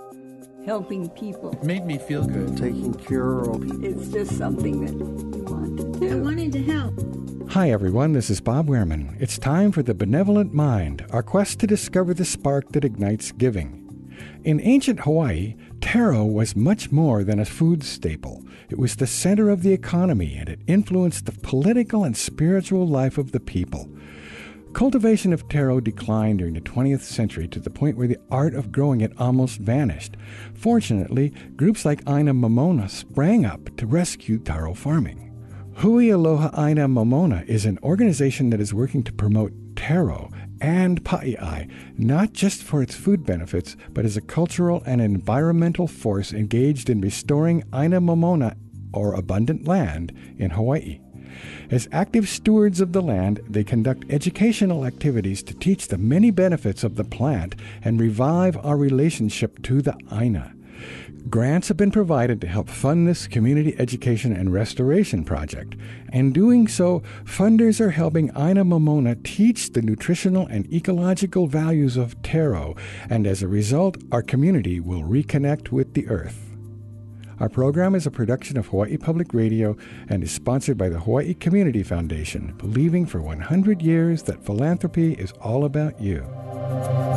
helping people. It made me feel good. Taking care of people. It's just something that you want to do. I wanted to help. Hi everyone, this is Bob Wehrman. It's time for The Benevolent Mind, our quest to discover the spark that ignites giving. In ancient Hawaii, taro was much more than a food staple. It was the center of the economy, and it influenced the political and spiritual life of the people. Cultivation of taro declined during the 20th century to the point where the art of growing it almost vanished. Fortunately, groups like Aina Momona sprang up to rescue taro farming. Hui Aloha Aina Momona is an organization that is working to promote taro and pa'i'ai, not just for its food benefits, but as a cultural and environmental force engaged in restoring Aina Momona, or abundant land, in Hawaii. As active stewards of the land, they conduct educational activities to teach the many benefits of the plant and revive our relationship to the Aina. Grants have been provided to help fund this community education and restoration project. In doing so, funders are helping Aina Momona teach the nutritional and ecological values of taro, and as a result, our community will reconnect with the earth. Our program is a production of Hawaii Public Radio and is sponsored by the Hawaii Community Foundation, believing for 100 years that philanthropy is all about you.